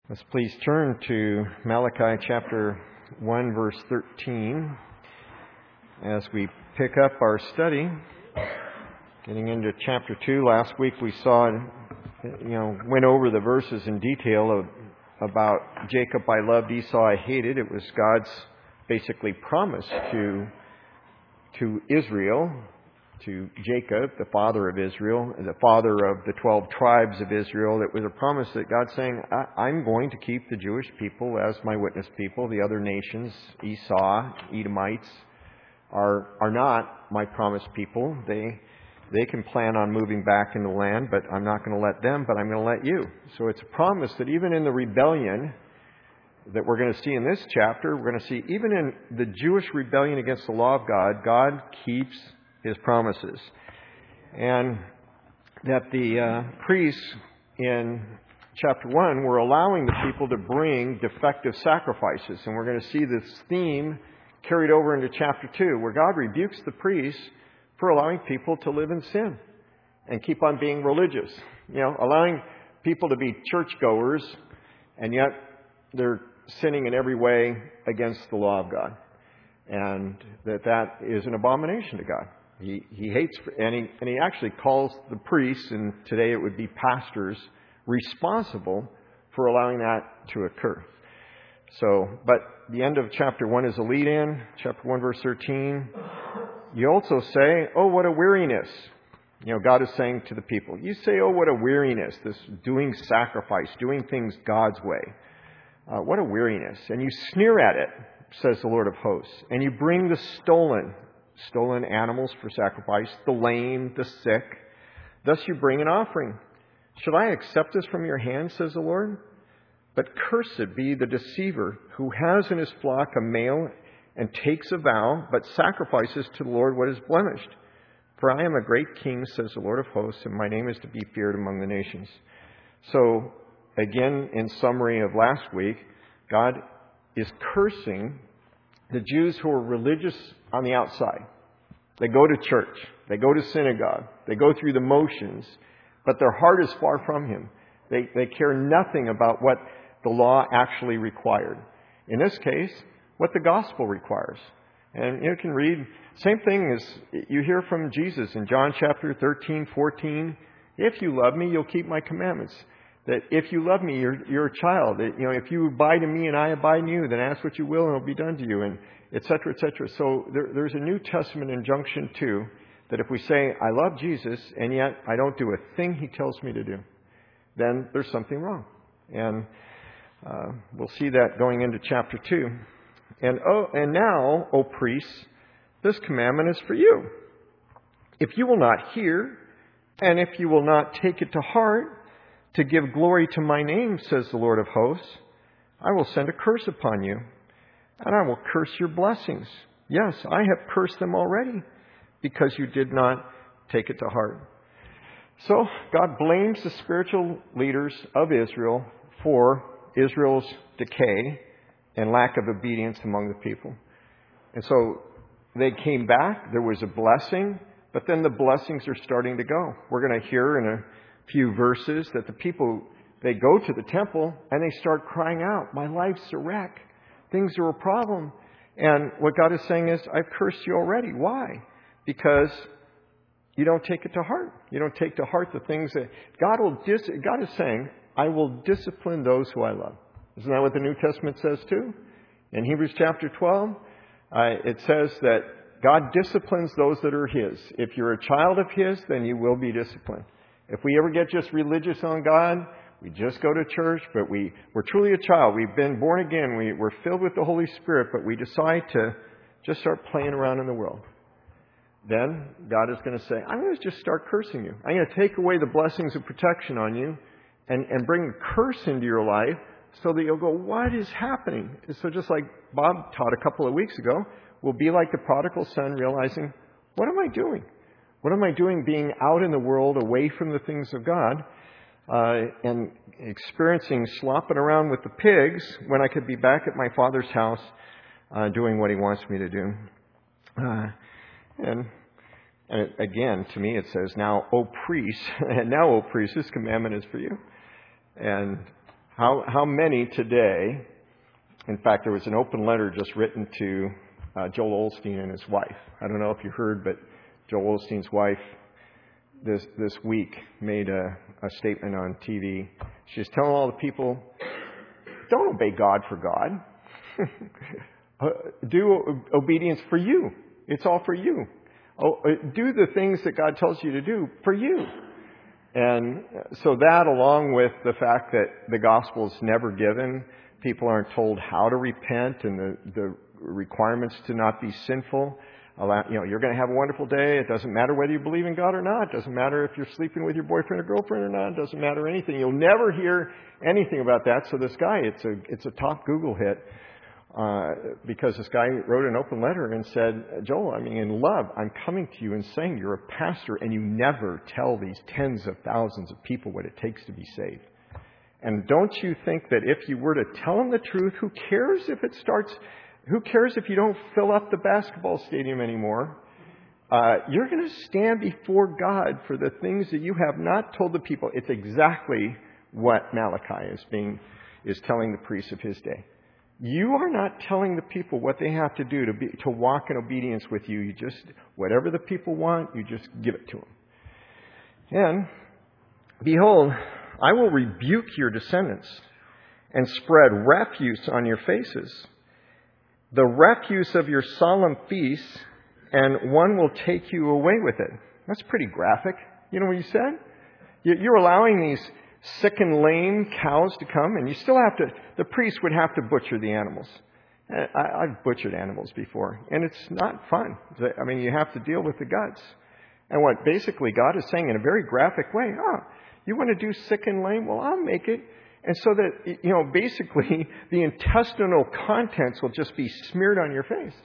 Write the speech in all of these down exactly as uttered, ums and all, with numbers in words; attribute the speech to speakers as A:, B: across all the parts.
A: Let's please turn to Malachi chapter one, verse thirteen, as we pick up our study. Getting into chapter two, last week we saw, you know, went over the verses in detail of, about Jacob I loved, Esau I hated. It was God's basically promise to to Israel, to Jacob, the father of Israel, the father of the twelve tribes of Israel. It was a promise that God's saying, I- I'm going to keep the Jewish people as my witness people. The other nations, Esau, Edomites, are are not my promised people. They they can plan on moving back into the land, but I'm not going to let them, but I'm going to let you. So it's a promise that even in the rebellion that we're going to see in this chapter, we're going to see even in the Jewish rebellion against the law of God, God keeps His promises. And that the uh, priests in chapter one were allowing the people to bring defective sacrifices. And we're going to see this theme carried over into chapter two, where God rebukes the priests for allowing people to live in sin and keep on being religious. You know, allowing people to be churchgoers, and yet they're sinning in every way against the law of God. And that that is an abomination to God. He he hates, and he, and he actually calls the priests, and today it would be pastors, responsible for allowing that to occur. So, but the end of chapter one is a lead-in. Chapter one, verse thirteen. You also say, oh, what a weariness. You know, God is saying to the people, you say, oh, what a weariness, this doing sacrifice, doing things God's way. Uh, what a weariness. And you sneer at it, says the Lord of hosts. And you bring the stolen, stolen animals for sacrifice, the lame, the sick. Thus you bring an offering. Should I accept this from your hand, says the Lord? But cursed be the deceiver who has in his flock a male and takes a vow, but sacrifices to the Lord what is blemished. For I am a great king, says the Lord of hosts, and my name is to be feared among the nations. So, again, in summary of last week, God is cursing the Jews who are religious on the outside. They go to church. They go to synagogue. They go through the motions. But their heart is far from Him. They, they care nothing about what the law actually required. In this case, what the gospel requires. And you can read, same thing as you hear from Jesus in John chapter thirteen, fourteen. If you love me, you'll keep my commandments. That if you love me, you're, you're a child. That, you know, if you abide in me and I abide in you, then ask what you will and it'll be done to you, and et cetera, et cetera. So there, there's a New Testament injunction too, that if we say, I love Jesus, and yet I don't do a thing He tells me to do, then there's something wrong. And uh, we'll see that going into chapter two. And oh, and now, O priests, this commandment is for you. If you will not hear, and if you will not take it to heart, to give glory to my name, says the Lord of hosts, I will send a curse upon you, and I will curse your blessings. Yes, I have cursed them already, because you did not take it to heart. So God blames the spiritual leaders of Israel for Israel's decay and lack of obedience among the people. And so they came back. There was a blessing, but then the blessings are starting to go. We're going to hear in a few verses that the people, they go to the temple and they start crying out, my life's a wreck. Things are a problem. And what God is saying is, I've cursed you already. Why? Because you don't take it to heart. You don't take to heart the things that God will dis- God is saying, I will discipline those who I love. Isn't that what the New Testament says too? In Hebrews chapter twelve, uh, it says that God disciplines those that are His. If you're a child of His, then you will be disciplined. If we ever get just religious on God, we just go to church, but we, we're truly a child. We've been born again. We, we're filled with the Holy Spirit, but we decide to just start playing around in the world. Then God is going to say, I'm going to just start cursing you. I'm going to take away the blessings of protection on you and, and bring a curse into your life so that you'll go, what is happening? And so just like Bob taught a couple of weeks ago, we'll be like the prodigal son realizing, what am I doing? What am I doing being out in the world away from the things of God uh, and experiencing slopping around with the pigs when I could be back at my Father's house uh, doing what He wants me to do? Uh, and, and again, to me it says, now, O priests, and now, O priests, this commandment is for you. And How how many today, in fact, there was an open letter just written to uh, Joel Osteen and his wife. I don't know if you heard, but Joel Osteen's wife this this week made a, a statement on T V. She's telling all the people, don't obey God for God. uh, do obedience for you. It's all for you. Oh, do the things that God tells you to do for you. And so that, along with the fact that the gospel is never given, people aren't told how to repent and the, the requirements to not be sinful. Allow, you know, you're going to have a wonderful day. It doesn't matter whether you believe in God or not. It doesn't matter if you're sleeping with your boyfriend or girlfriend or not. It doesn't matter anything. You'll never hear anything about that. So this guy, it's a it's a top Google hit. Uh, because this guy wrote an open letter and said, Joel, I mean, in love, I'm coming to you and saying you're a pastor and you never tell these tens of thousands of people what it takes to be saved. And don't you think that if you were to tell them the truth, who cares if it starts, who cares if you don't fill up the basketball stadium anymore? Uh, you're going to stand before God for the things that you have not told the people. It's exactly what Malachi is being, is telling the priests of his day. You are not telling the people what they have to do to be, to walk in obedience with you. You just, whatever the people want, you just give it to them. And, behold, I will rebuke your descendants and spread refuse on your faces, the refuse of your solemn feasts, and one will take you away with it. That's pretty graphic. You know what he said? You're allowing these sick and lame cows to come, and you still have to, the priest would have to butcher the animals. I, I've butchered animals before, and it's not fun. I mean, you have to deal with the guts. And what basically God is saying in a very graphic way, oh, you want to do sick and lame? Well, I'll make it. And so that, you know, basically the intestinal contents will just be smeared on your face.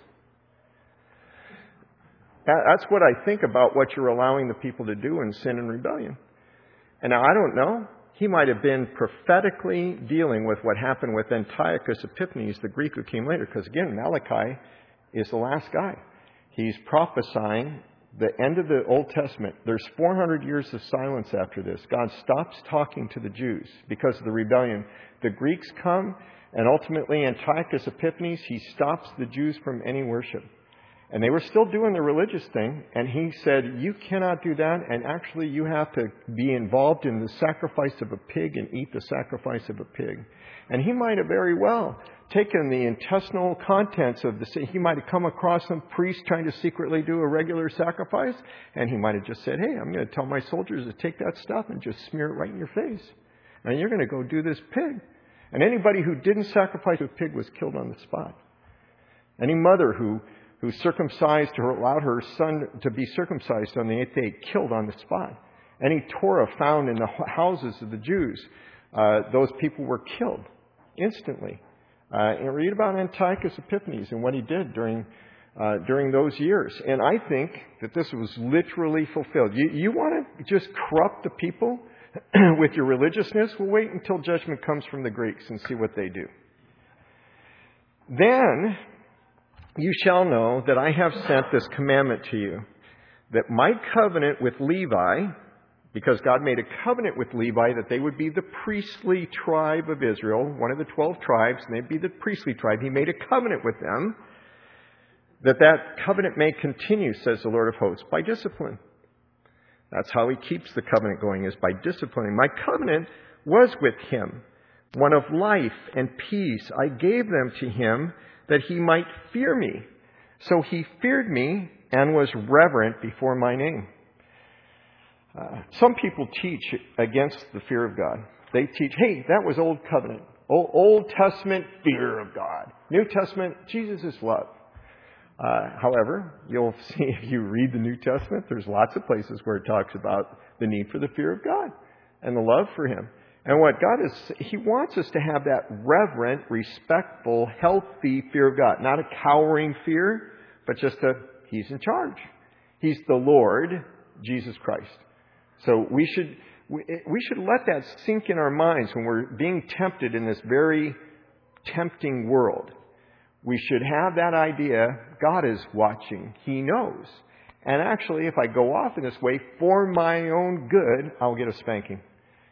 A: That's what I think about what you're allowing the people to do in sin and rebellion. And now I don't know. He might have been prophetically dealing with what happened with Antiochus Epiphanes, the Greek who came later. Because again, Malachi is the last guy. He's prophesying the end of the Old Testament. There's four hundred years of silence after this. God stops talking to the Jews because of the rebellion. The Greeks come, and ultimately Antiochus Epiphanes, he stops the Jews from any worship. And they were still doing the religious thing. And he said, you cannot do that. And actually, you have to be involved in the sacrifice of a pig and eat the sacrifice of a pig. And he might have very well taken the intestinal contents of the... He might have come across some priest trying to secretly do a regular sacrifice. And he might have just said, hey, I'm going to tell my soldiers to take that stuff and just smear it right in your face. And you're going to go do this pig. And anybody who didn't sacrifice a pig was killed on the spot. Any mother who... who circumcised or allowed her son to be circumcised on the eighth day, killed on the spot. Any Torah found in the houses of the Jews, uh, those people were killed instantly. Uh, and read about Antiochus Epiphanes and what he did during uh, during those years. And I think that this was literally fulfilled. You, you want to just corrupt the people with your religiousness? Well, wait until judgment comes from the Greeks and see what they do. Then... you shall know that I have sent this commandment to you, that my covenant with Levi, because God made a covenant with Levi that they would be the priestly tribe of Israel, one of the twelve tribes, and they'd be the priestly tribe. He made a covenant with them, that that covenant may continue, says the Lord of hosts, by discipline. That's how he keeps the covenant going, is by disciplining. My covenant was with him, one of life and peace. I gave them to him that he might fear me. So he feared me and was reverent before my name. Uh, some people teach against the fear of God. They teach, hey, that was Old Covenant. Old, Old Testament, fear of God. New Testament, Jesus is love. Uh, however, you'll see if you read the New Testament, there's lots of places where it talks about the need for the fear of God and the love for him. And what God is, he wants us to have that reverent, respectful, healthy fear of God. Not a cowering fear, but just a, he's in charge. He's the Lord, Jesus Christ. So we should, we, we should let that sink in our minds when we're being tempted in this very tempting world. We should have that idea, God is watching. He knows. And actually, if I go off in this way, for my own good, I'll get a spanking.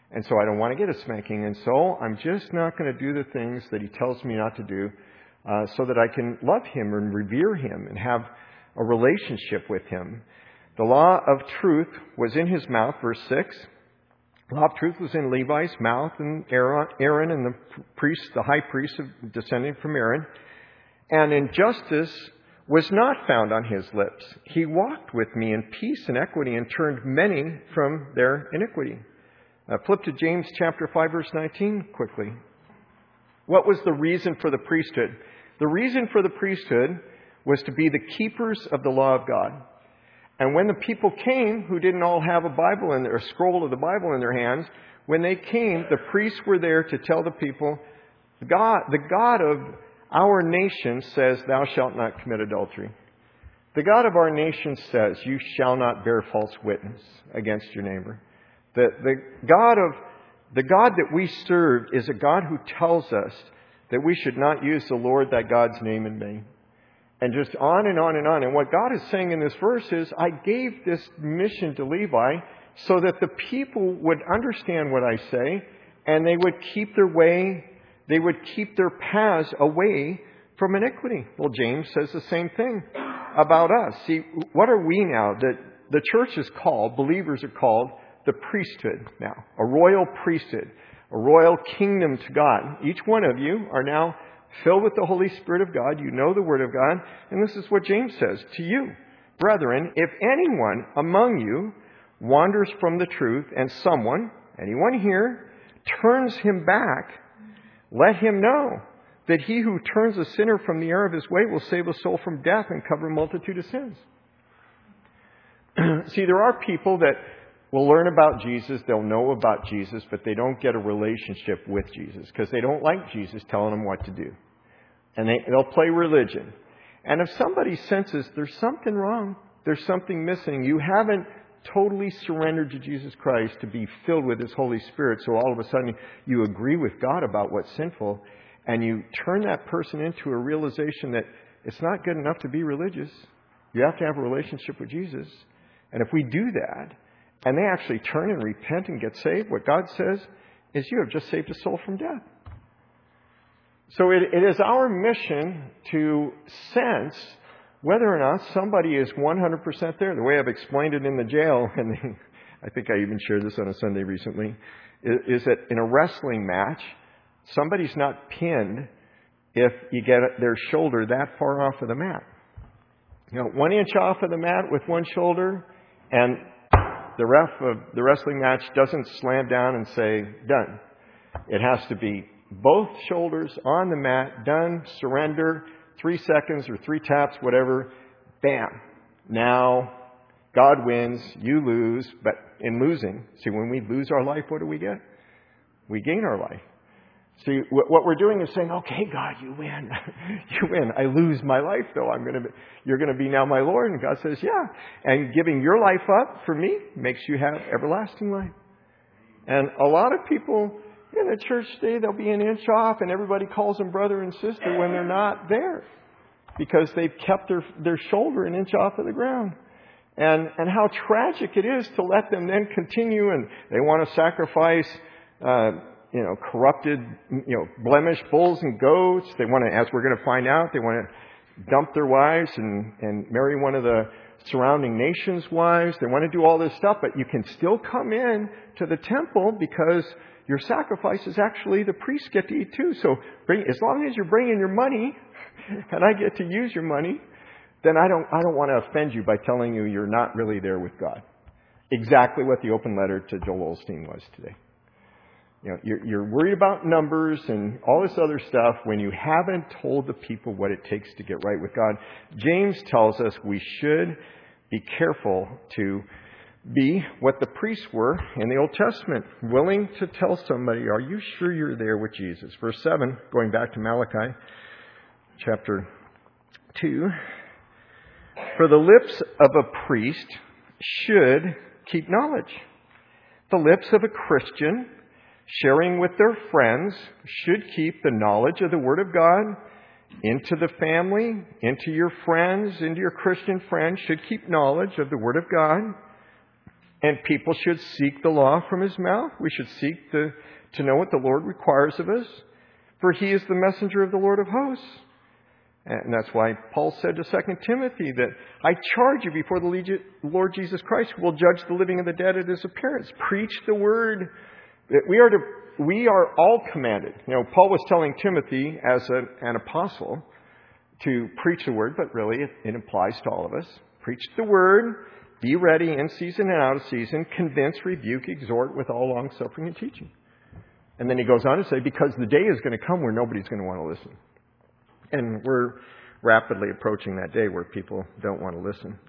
A: And so I don't want to get a spanking. And so I'm just not going to do the things that he tells me not to do uh, so that I can love him and revere him and have a relationship with him. The law of truth was in his mouth, verse six. The law of truth was in Levi's mouth, and Aaron, Aaron and the priest, the high priest descending from Aaron. And injustice was not found on his lips. He walked with me in peace and equity and turned many from their iniquity. Uh, flip to James chapter five, verse nineteen quickly. What was the reason for the priesthood? The reason for the priesthood was to be the keepers of the law of God. And when the people came, who didn't all have a Bible in their, a scroll of the Bible in their hands, when they came, the priests were there to tell the people, God, the God of our nation says, thou shalt not commit adultery. The God of our nation says, you shall not bear false witness against your neighbor. The, the God of the God that we serve is a God who tells us that we should not use the Lord thy God's name in vain. And just on and on and on. And what God is saying in this verse is, I gave this mission to Levi so that the people would understand what I say, and they would keep their way, they would keep their paths away from iniquity. Well, James says the same thing about us. See, what are we now? That the church is called, believers are called, the priesthood now. A royal priesthood. A royal kingdom to God. Each one of you are now filled with the Holy Spirit of God. You know the Word of God. And this is what James says to you. Brethren, if anyone among you wanders from the truth and someone, anyone here, turns him back, let him know that he who turns a sinner from the error of his way will save a soul from death and cover a multitude of sins. See, there are people that will learn about Jesus, they'll know about Jesus, but they don't get a relationship with Jesus because they don't like Jesus telling them what to do. And they, they'll play religion. And if somebody senses there's something wrong, there's something missing, you haven't totally surrendered to Jesus Christ to be filled with His Holy Spirit, so all of a sudden you agree with God about what's sinful, and you turn that person into a realization that it's not good enough to be religious. You have to have a relationship with Jesus. And if we do that, and they actually turn and repent and get saved, what God says is you have just saved a soul from death. So it, it is our mission to sense whether or not somebody is one hundred percent there. The way I've explained it in the jail, and I think I even shared this on a Sunday recently, is, is that in a wrestling match, somebody's not pinned if you get their shoulder that far off of the mat. You know, one inch off of the mat with one shoulder, and the ref of the wrestling match doesn't slam down and say, done. It has to be both shoulders on the mat, done, surrender, three seconds or three taps, whatever, bam. Now, God wins, you lose, but in losing, see, when we lose our life, what do we get? We gain our life. See, what we're doing is saying, okay, God, you win. You win. I lose my life, though. I'm going to be, you're going to be now my Lord. And God says, yeah. And giving your life up for me makes you have everlasting life. And a lot of people in the church today, they'll be an inch off and everybody calls them brother and sister when they're not there because they've kept their, their shoulder an inch off of the ground. And, and how tragic it is to let them then continue, and they want to sacrifice, uh, you know, corrupted, you know, blemished bulls and goats. They want to, as we're going to find out, they want to dump their wives and, and marry one of the surrounding nations' wives. They want to do all this stuff, but you can still come in to the temple because your sacrifice is actually the priests get to eat too. So bring, as long as you're bringing your money and I get to use your money, then I don't, I don't want to offend you by telling you you're not really there with God. Exactly what the open letter to Joel Osteen was today. You know, you're, you're worried about numbers and all this other stuff when you haven't told the people what it takes to get right with God. James tells us we should be careful to be what the priests were in the Old Testament, willing to tell somebody, are you sure you're there with Jesus? Verse seven, going back to Malachi chapter two. For the lips of a priest should keep knowledge. The lips of a Christian, sharing with their friends, should keep the knowledge of the Word of God into the family, into your friends, into your Christian friends, should keep knowledge of the Word of God. And people should seek the law from his mouth. We should seek to, to know what the Lord requires of us. For he is the messenger of the Lord of hosts. And that's why Paul said to Second Timothy that I charge you before the Lord Jesus Christ, who will judge the living and the dead at his appearance. Preach the word. We are to, we are all commanded. You know, Paul was telling Timothy as a, an apostle to preach the word, but really it, it applies to all of us. Preach the word. Be ready in season and out of season. Convince, rebuke, exhort with all long suffering and teaching. And then he goes on to say, because the day is going to come where nobody's going to want to listen. And we're rapidly approaching that day where people don't want to listen.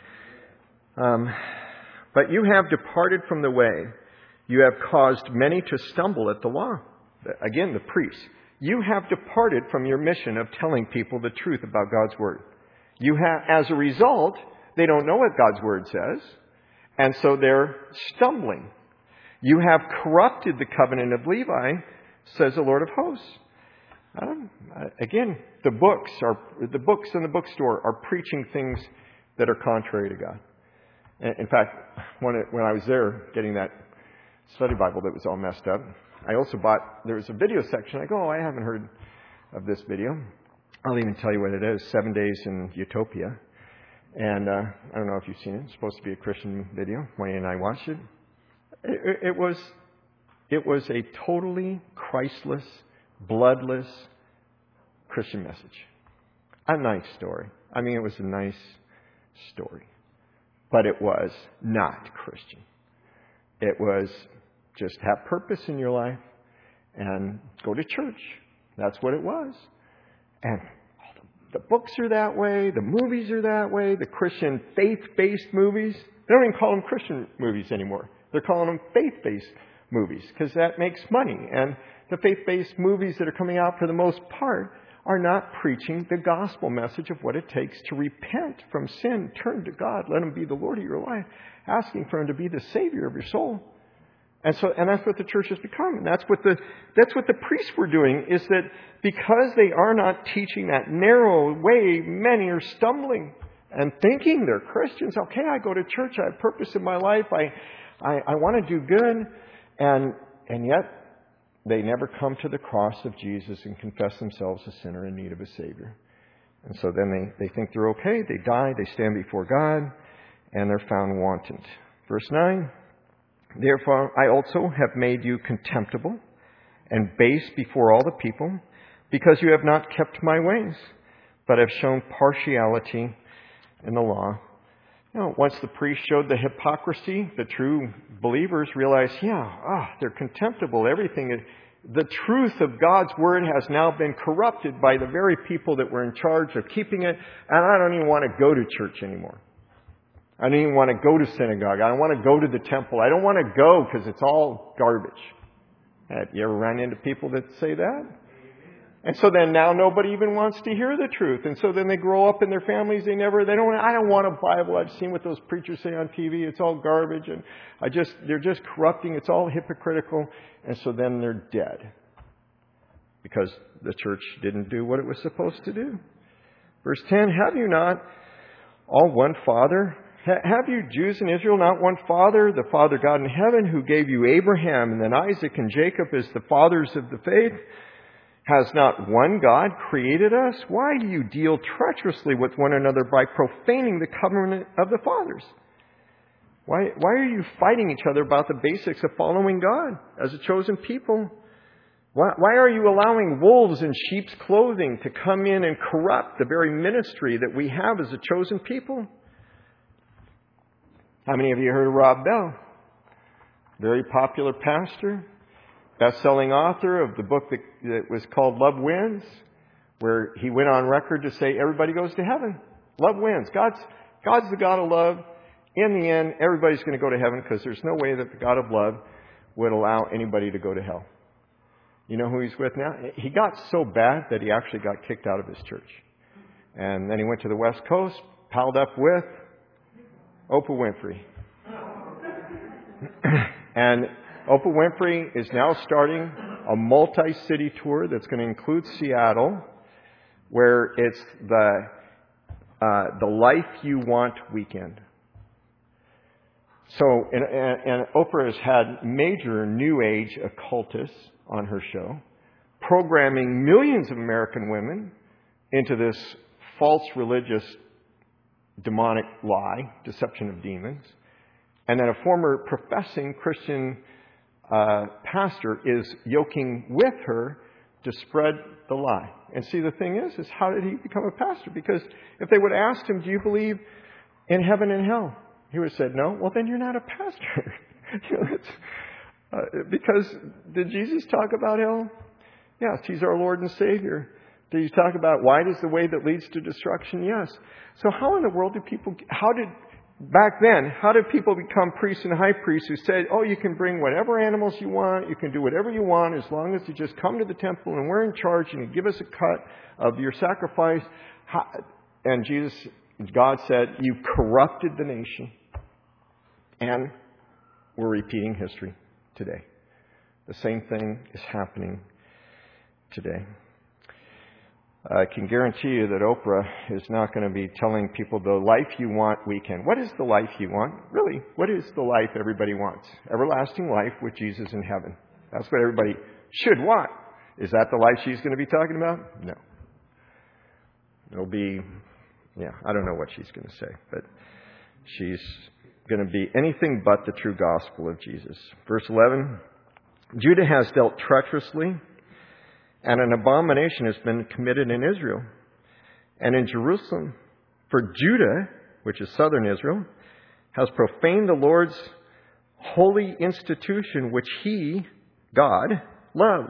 A: Um, but you have departed from the way. You have caused many to stumble at the law. Again, the priests. You have departed from your mission of telling people the truth about God's word. You have, as a result, they don't know what God's word says, and so they're stumbling. You have corrupted the covenant of Levi, says the Lord of hosts. Um, again, the books are the books in the bookstore are preaching things that are contrary to God. In fact, when it, when I was there getting that study Bible that was all messed up, I also bought. There was a video section. I go, oh, I haven't heard of this video. I'll even tell you what it is: Seven Days in Utopia. And uh, I don't know if you've seen it. It's supposed to be a Christian video. Wayne and I watched it. It, it was it was a totally Christless, bloodless Christian message. A nice story. I mean, it was a nice story. But it was not Christian. It was just have purpose in your life and go to church. That's what it was. And the books are that way. The movies are that way. The Christian faith-based movies. They don't even call them Christian movies anymore. They're calling them faith-based movies because that makes money. And the faith-based movies that are coming out for the most part are not preaching the gospel message of what it takes to repent from sin, turn to God, let Him be the Lord of your life, asking for Him to be the Savior of your soul. And so, and that's what the church has become. And that's what the, that's what the priests were doing, is that because they are not teaching that narrow way, many are stumbling and thinking they're Christians. Okay, I go to church, I have purpose in my life, I, I, I want to do good. And, and yet, they never come to the cross of Jesus and confess themselves a sinner in need of a Savior. And so then they, they think they're okay, they die, they stand before God, and they're found wanton. Verse nine, therefore I also have made you contemptible and base before all the people, because you have not kept my ways, but have shown partiality in the law. You know, once the priest showed the hypocrisy, the true believers realized, yeah, ah, they're contemptible. Everything, the truth of God's word has now been corrupted by the very people that were in charge of keeping it, and I don't even want to go to church anymore. I don't even want to go to synagogue. I don't want to go to the temple. I don't want to go because it's all garbage. Have you ever run into people that say that? And so then now nobody even wants to hear the truth. And so then they grow up in their families. They never, they don't, I don't want a Bible. I've seen what those preachers say on T V. It's all garbage. And I just, they're just corrupting. It's all hypocritical. And so then they're dead. Because the church didn't do what it was supposed to do. Verse ten, have you not all one Father? Have you Jews in Israel not one Father, the Father God in heaven, who gave you Abraham and then Isaac and Jacob as the fathers of the faith? Has not one God created us? Why do you deal treacherously with one another by profaning the covenant of the fathers? Why, why are you fighting each other about the basics of following God as a chosen people? Why, why are you allowing wolves in sheep's clothing to come in and corrupt the very ministry that we have as a chosen people? How many of you heard of Rob Bell? Very popular pastor. Best-selling author of the book that, that was called Love Wins, where he went on record to say everybody goes to heaven. Love wins. God's, God's the God of love. In the end, everybody's going to go to heaven because there's no way that the God of love would allow anybody to go to hell. You know who he's with now? He got so bad that he actually got kicked out of his church. And then he went to the West Coast, palled up with Oprah Winfrey. And Oprah Winfrey is now starting a multi-city tour that's going to include Seattle, where it's the uh, the Life You Want weekend. So, and, and, and Oprah has had major New Age occultists on her show, programming millions of American women into this false religious demonic lie, deception of demons. And then a former professing Christian uh, pastor is yoking with her to spread the lie. And see, the thing is, is how did he become a pastor? Because if they would have asked him, do you believe in heaven and hell? He would have said, no. Well, then you're not a pastor. you know, it's, uh, because did Jesus talk about hell? Yes, He's our Lord and Savior. Did He talk about wide is the way that leads to destruction? Yes. So how in the world do people, how did, back then, how did people become priests and high priests who said, oh, you can bring whatever animals you want, you can do whatever you want, as long as you just come to the temple and we're in charge and you give us a cut of your sacrifice. And Jesus, God said, you corrupted the nation. And we're repeating history today. The same thing is happening today. I can guarantee you that Oprah is not going to be telling people the life you want weekend. What is the life you want? Really, what is the life everybody wants? Everlasting life with Jesus in heaven. That's what everybody should want. Is that the life she's going to be talking about? No. It'll be, yeah, I don't know what she's going to say, but she's going to be anything but the true gospel of Jesus. Verse eleven, Judah has dealt treacherously, and an abomination has been committed in Israel and in Jerusalem. For Judah, which is southern Israel, has profaned the Lord's holy institution, which He, God, loves.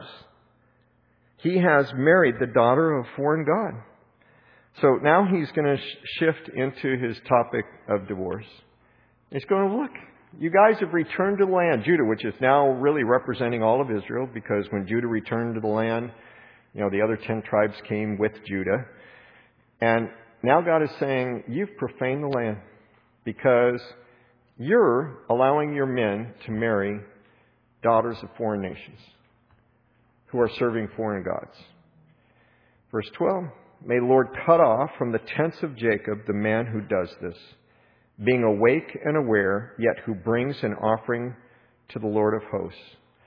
A: He has married the daughter of a foreign god. So now he's going to sh- shift into his topic of divorce. He's going to look. You guys have returned to the land. Judah, which is now really representing all of Israel, because when Judah returned to the land, you know, the other ten tribes came with Judah. And now God is saying, you've profaned the land because you're allowing your men to marry daughters of foreign nations who are serving foreign gods. Verse twelve, may the Lord cut off from the tents of Jacob the man who does this, being awake and aware, yet who brings an offering to the Lord of hosts.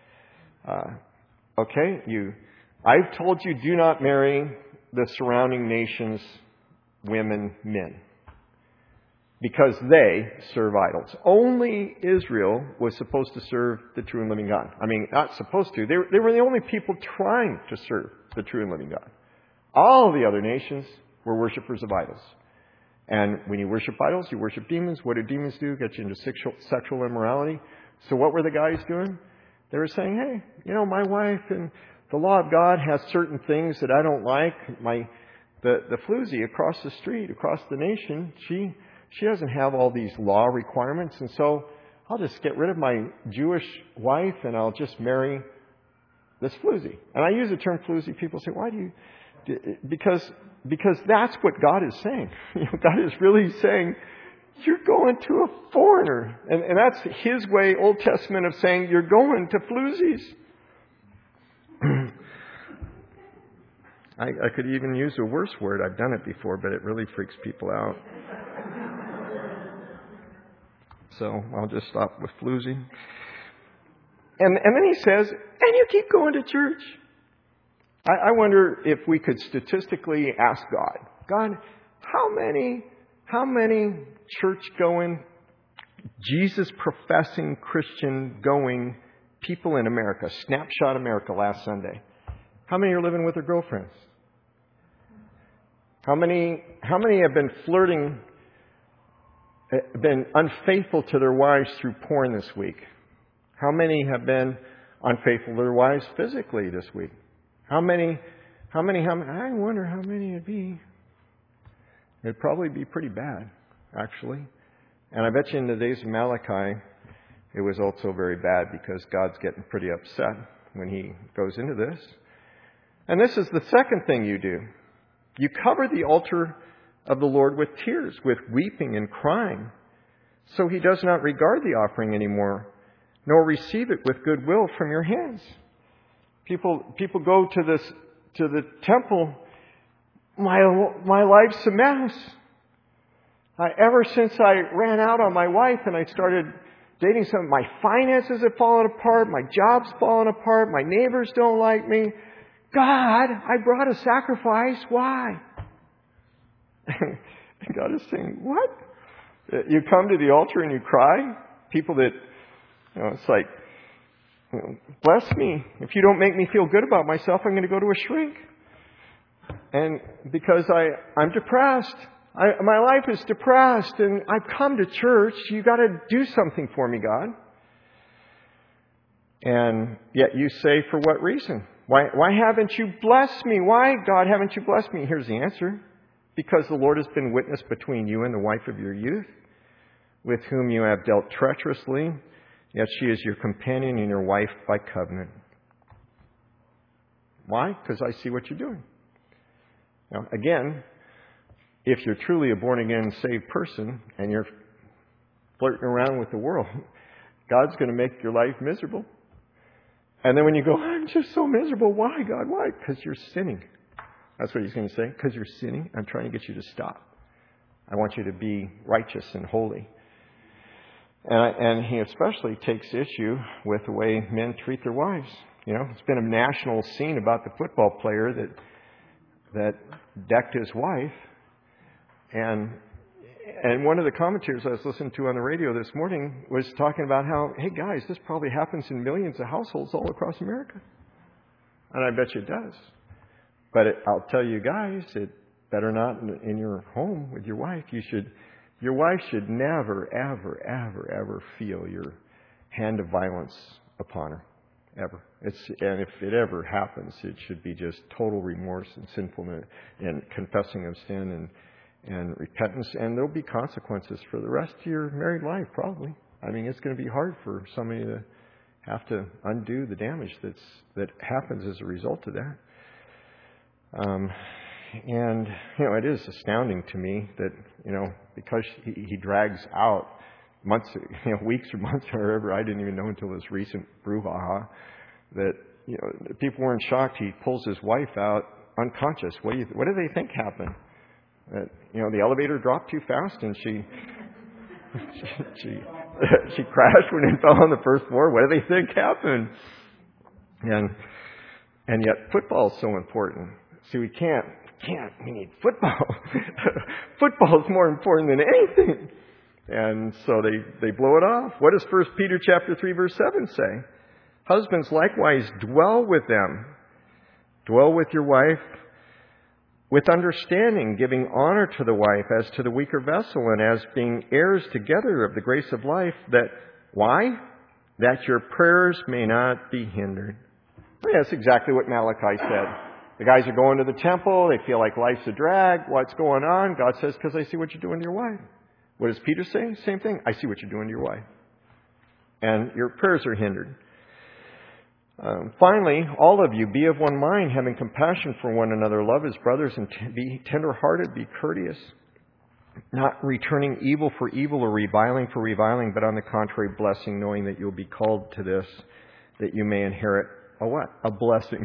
A: Uh, okay, you, I've told you, do not marry the surrounding nations' women, men, because they serve idols. Only Israel was supposed to serve the true and living God. I mean, not supposed to. They were, they were the only people trying to serve the true and living God. All the other nations were worshippers of idols. And when you worship idols, you worship demons. What do demons do? Get you into sexual, sexual immorality. So what were the guys doing? They were saying, hey, you know, my wife and the law of God has certain things that I don't like. My the, the floozy across the street, across the nation, she she doesn't have all these law requirements. And so I'll just get rid of my Jewish wife and I'll just marry this floozy. And I use the term floozy. People say, why do you... Because because that's what God is saying. You know, God is really saying, you're going to a foreigner. And, and that's His way, Old Testament, of saying you're going to floozies. I, I could even use a worse word. I've done it before, but it really freaks people out. So I'll just stop with floozy. And, and then he says, and you keep going to church. I wonder if we could statistically ask God, God, how many, how many church-going, Jesus-professing, Christian-going people in America, Snapshot America last Sunday, how many are living with their girlfriends? How many, how many have been flirting, been unfaithful to their wives through porn this week? How many have been unfaithful to their wives physically this week? How many, how many, how many, I wonder how many it'd be. It'd probably be pretty bad, actually. And I bet you in the days of Malachi, it was also very bad because God's getting pretty upset when He goes into this. And this is the second thing you do. You cover the altar of the Lord with tears, with weeping and crying. So He does not regard the offering anymore, nor receive it with goodwill from your hands. People people go to this to the temple. My my life's a mess. I, ever since I ran out on my wife and I started dating some, my finances have fallen apart, my job's fallen apart, my neighbors don't like me. God, I brought a sacrifice. Why? God is saying, what? You come to the altar and you cry? People that, you know, it's like, you know, bless me. If you don't make me feel good about myself, I'm going to go to a shrink. And because I, I'm depressed. I, my life is depressed and I've come to church. You got to do something for me, God. And yet you say, for what reason? Why, why haven't you blessed me? Why, God, haven't you blessed me? Here's the answer. Because the Lord has been witness between you and the wife of your youth, with whom you have dealt treacherously, yet she is your companion and your wife by covenant. Why? Because I see what you're doing. Now, again, if you're truly a born-again, saved person, and you're flirting around with the world, God's going to make your life miserable. And then when you go, I'm just so miserable. Why, God? Why? Because you're sinning. That's what he's going to say. Because you're sinning, I'm trying to get you to stop. I want you to be righteous and holy. And, I, and he especially takes issue with the way men treat their wives. You know, it's been a national scene about the football player that that decked his wife. And and one of the commentators I was listening to on the radio this morning was talking about how, hey guys, this probably happens in millions of households all across America. And I bet you it does. But it, I'll tell you guys, it better not in, in your home with your wife. You should, your wife should never, ever, ever, ever feel your hand of violence upon her. Ever. It's, and if it ever happens, it should be just total remorse and sinfulness and confessing of sin and, and repentance. And there'll be consequences for the rest of your married life, probably. I mean, it's going to be hard for somebody to have to undo the damage that's, that happens as a result of that. Um, and, you know, it is astounding to me that, you know, because he, he drags out months, you know, weeks or months or whatever, I didn't even know until this recent brouhaha, that, you know, people weren't shocked. He pulls his wife out unconscious. What do you, what do they think happened? That, you know, the elevator dropped too fast and she, she, she, she crashed when it fell on the first floor. What do they think happened? And, and yet football is so important. See, we can't, can't, we need football. Football is more important than anything. And so they, they blow it off. What does First Peter chapter three verse seven say? Husbands, likewise, dwell with them. Dwell with your wife with understanding, giving honor to the wife as to the weaker vessel, and as being heirs together of the grace of life, that, why? That your prayers may not be hindered. Well, that's exactly what Malachi said. The guys are going to the temple. They feel like life's a drag. What's going on? God says, because I see what you're doing to your wife. What does Peter say? Same thing. I see what you're doing to your wife. And your prayers are hindered. Um, finally, all of you, be of one mind, having compassion for one another. Love as brothers, and t- be tender-hearted, be courteous. Not returning evil for evil or reviling for reviling, but on the contrary, blessing, knowing that you'll be called to this, that you may inherit a what? A blessing.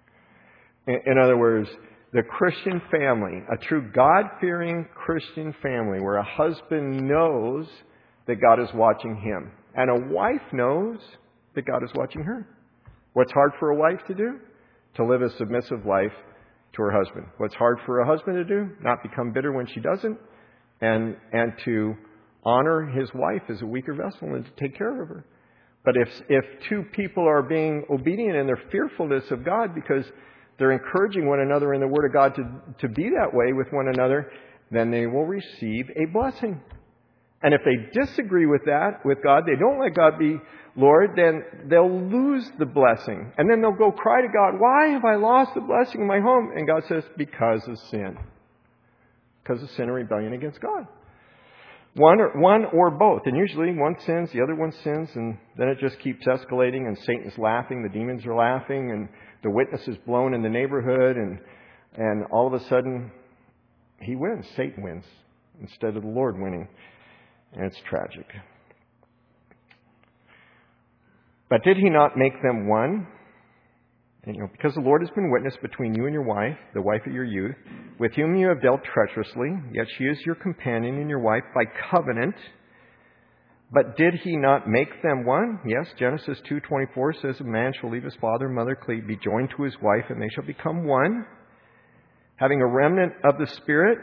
A: In other words, the Christian family, a true God-fearing Christian family where a husband knows that God is watching him and a wife knows that God is watching her. What's hard for a wife to do? To live a submissive life to her husband. What's hard for a husband to do? Not become bitter when she doesn't, and and to honor his wife as a weaker vessel and to take care of her. But if if two people are being obedient in their fearfulness of God because they're encouraging one another in the Word of God to, to be that way with one another, then they will receive a blessing. And if they disagree with that, with God, they don't let God be Lord, then they'll lose the blessing. And then they'll go cry to God, why have I lost the blessing in my home? And God says, because of sin. Because of sin and rebellion against God. One or, one or both. And usually one sins, the other one sins, and then it just keeps escalating, and Satan's laughing, the demons are laughing, and the witness is blown in the neighborhood, and and all of a sudden he wins. Satan wins instead of the Lord winning. And it's tragic. But did he not make them one? And, you know, because the Lord has been witness between you and your wife, the wife of your youth, with whom you have dealt treacherously, yet she is your companion and your wife by covenant. But did he not make them one? Yes, Genesis two twenty-four says, a man shall leave his father and mother, be joined to his wife, and they shall become one. Having a remnant of the Spirit.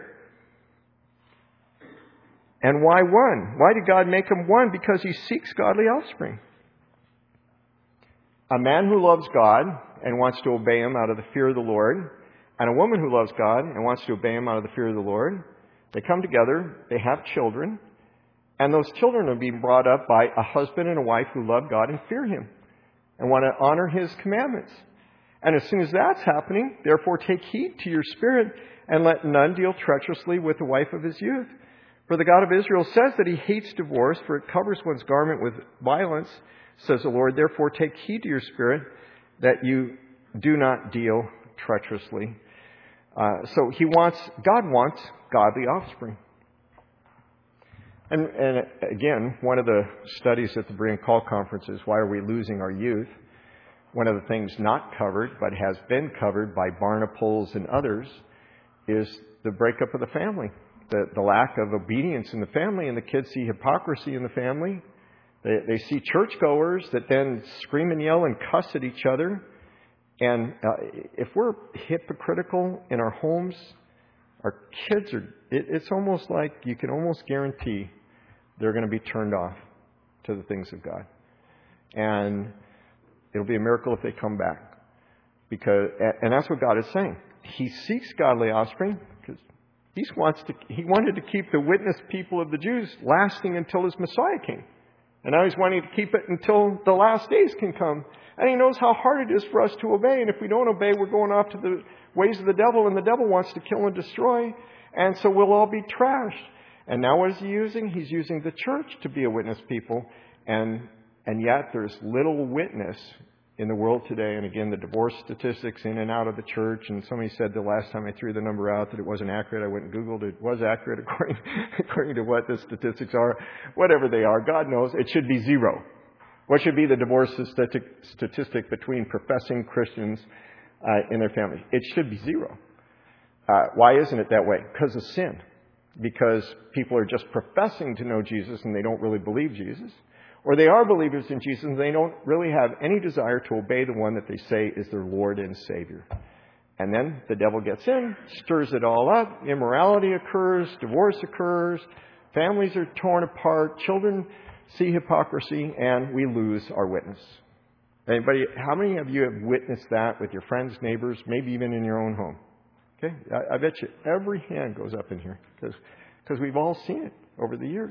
A: And why one? Why did God make them one? Because he seeks godly offspring. A man who loves God and wants to obey him out of the fear of the Lord, and a woman who loves God and wants to obey him out of the fear of the Lord, they come together, they have children, and those children are being brought up by a husband and a wife who love God and fear him and want to honor his commandments. And as soon as that's happening, therefore take heed to your spirit, and let none deal treacherously with the wife of his youth. For the God of Israel says that he hates divorce, for it covers one's garment with violence, says the Lord. Therefore take heed to your spirit, that you do not deal treacherously. Uh, so he wants, God wants godly offspring. And, and again, one of the studies at the Berean Call Conference is, why are we losing our youth? One of the things not covered, but has been covered by Barna Polls and others, is the breakup of the family. The, the lack of obedience in the family, and the kids see hypocrisy in the family. They, they see churchgoers that then scream and yell and cuss at each other. And uh, if we're hypocritical in our homes, our kids are, it, it's almost like you can almost guarantee they're going to be turned off to the things of God. And it'll be a miracle if they come back. Because, and that's what God is saying. He seeks godly offspring because he wants to, he wanted to keep the witness people of the Jews lasting until his Messiah came. And now he's wanting to keep it until the last days can come. And he knows how hard it is for us to obey. And if we don't obey, we're going off to the ways of the devil. And the devil wants to kill and destroy. And so we'll all be trashed. And now what is he using? He's using the church to be a witness people. And and yet there's little witness in the world today. And again, the divorce statistics in and out of the church. And somebody said the last time I threw the number out that it wasn't accurate. I went and Googled it. It was accurate according, according to what the statistics are. Whatever they are, God knows. It should be zero. What should be the divorce statistic, statistic between professing Christians uh, in their families? It should be zero. Uh, why isn't it that way? Because of sin. Because people are just professing to know Jesus and they don't really believe Jesus. Or they are believers in Jesus and they don't really have any desire to obey the one that they say is their Lord and Savior. And then the devil gets in, stirs it all up, immorality occurs, divorce occurs, families are torn apart, children see hypocrisy, and we lose our witness. Anybody, how many of you have witnessed that with your friends, neighbors, maybe even in your own home? Okay, I, I bet you every hand goes up in here because because we've all seen it over the years.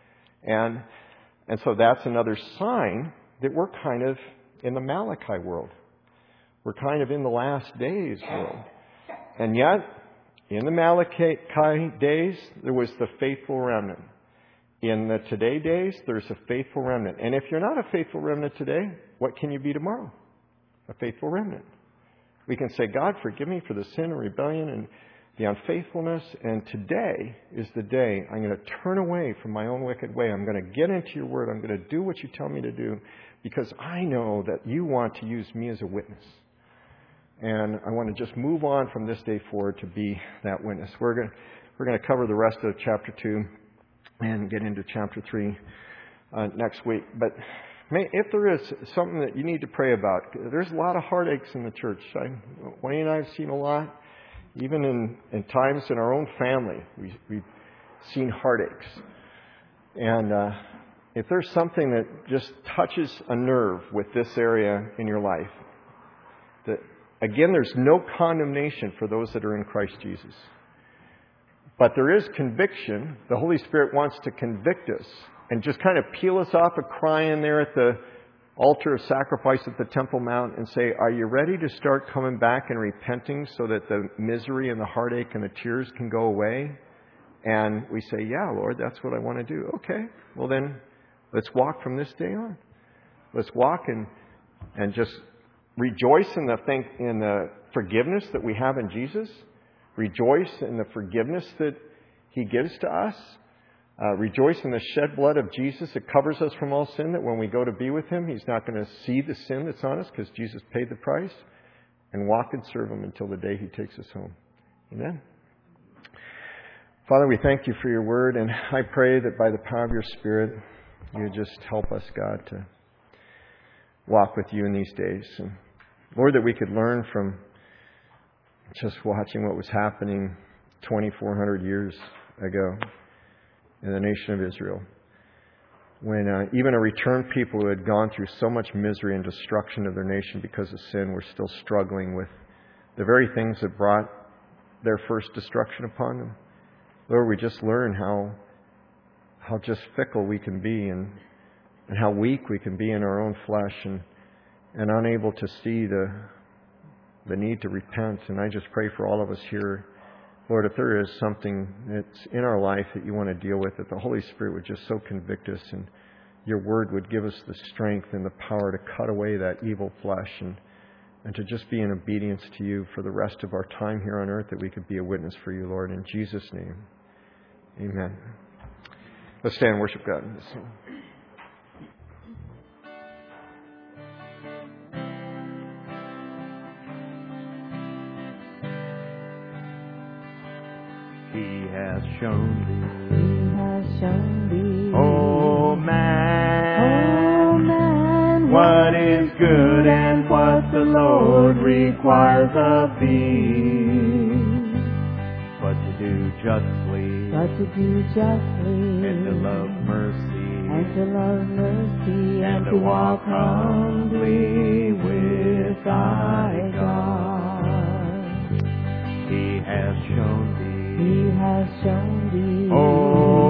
A: And and so that's another sign that we're kind of in the Malachi world. We're kind of in the last days world. And yet, in the Malachi days, there was the faithful remnant. In the today days, there's a faithful remnant. And if you're not a faithful remnant today, what can you be tomorrow? A faithful remnant. We can say, God, forgive me for the sin and rebellion and the unfaithfulness. And today is the day I'm going to turn away from my own wicked way. I'm going to get into your word. I'm going to do what you tell me to do because I know that you want to use me as a witness. And I want to just move on from this day forward to be that witness. We're going to, we're going to cover the rest of chapter two and get into chapter three uh, next week. But may, if there is something that you need to pray about, there's a lot of heartaches in the church. I, Wayne and I have seen a lot. Even in, in times in our own family, we, we've seen heartaches. And uh, if there's something that just touches a nerve with this area in your life, that again, there's no condemnation for those that are in Christ Jesus. But there is conviction. The Holy Spirit wants to convict us and just kind of peel us off of crying there at the altar of sacrifice at the Temple Mount and say, are you ready to start coming back and repenting so that the misery and the heartache and the tears can go away? And we say, yeah, Lord, that's what I want to do. Okay, well then, let's walk from this day on. Let's walk and and just rejoice in the think, in the forgiveness that we have in Jesus. Rejoice in the forgiveness that He gives to us. Uh, rejoice in the shed blood of Jesus that covers us from all sin, that when we go to be with Him, He's not going to see the sin that's on us because Jesus paid the price. And walk and serve Him until the day He takes us home. Amen. Father, we thank You for Your word, and I pray that by the power of Your Spirit, You just help us, God, to walk with you in these days. And Lord, that we could learn from just watching what was happening twenty-four hundred years ago in the nation of Israel. When uh, even a returned people who had gone through so much misery and destruction of their nation because of sin were still struggling with the very things that brought their first destruction upon them. Lord, we just learn how how just fickle we can be and, and how weak we can be in our own flesh and, and unable to see the the need to repent. And I just pray for all of us here, Lord, if there is something that's in our life that you want to deal with, that the Holy Spirit would just so convict us and your Word would give us the strength and the power to cut away that evil flesh and, and to just be in obedience to you for the rest of our time here on earth, that we could be a witness for you, Lord. In Jesus' name, amen. Let's stand and worship God in this song.
B: He has shown thee,
C: He has shown thee,
B: oh man,
C: oh man,
B: what is good and what the Lord requires of thee, but to do justly,
C: but to do justly,
B: and to love mercy,
C: and to love mercy,
B: and to walk humbly with thy God. He has shown thee,
C: He has shown thee,
B: oh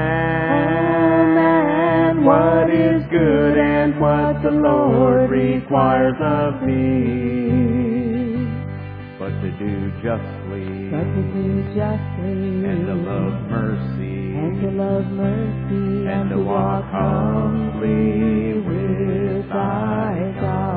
B: man,
C: oh man,
B: what is good and what the Lord requires of thee, but to do justly,
C: but to do justly,
B: and to love mercy,
C: and to love mercy,
B: and to walk humbly with thy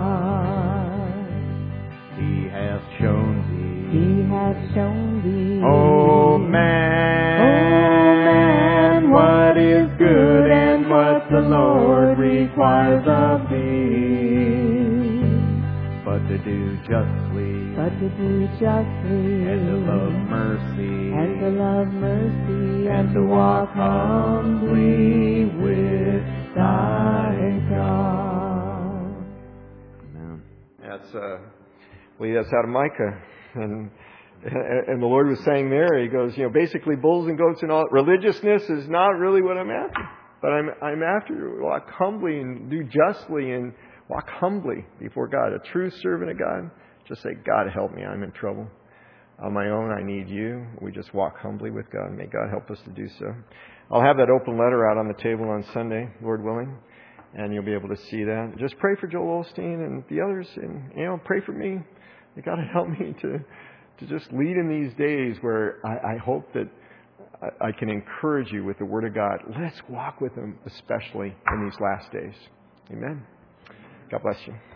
B: God. He has shown thee,
C: He has shown thee,
B: oh man,
C: oh man,
B: what is good and what the Lord requires of thee, but to do justly,
C: but to do justly,
B: and to love mercy,
C: and to love mercy,
B: and to walk humbly with thy God.
A: Amen. That's, uh, I believe that's out of Micah. And and the Lord was saying there, He goes, you know, basically bulls and goats and all, religiousness is not really what I'm after. But I'm I'm after you to walk humbly and do justly and walk humbly before God. A true servant of God, just say, God, help me, I'm in trouble. On my own, I need you. We just walk humbly with God. May God help us to do so. I'll have that open letter out on the table on Sunday, Lord willing, and you'll be able to see that. Just pray for Joel Osteen and the others, and, you know, pray for me. You got to help me to to just lead in these days where I, I hope that I, I can encourage you with the Word of God. Let's walk with Him, especially in these last days. Amen. God bless you.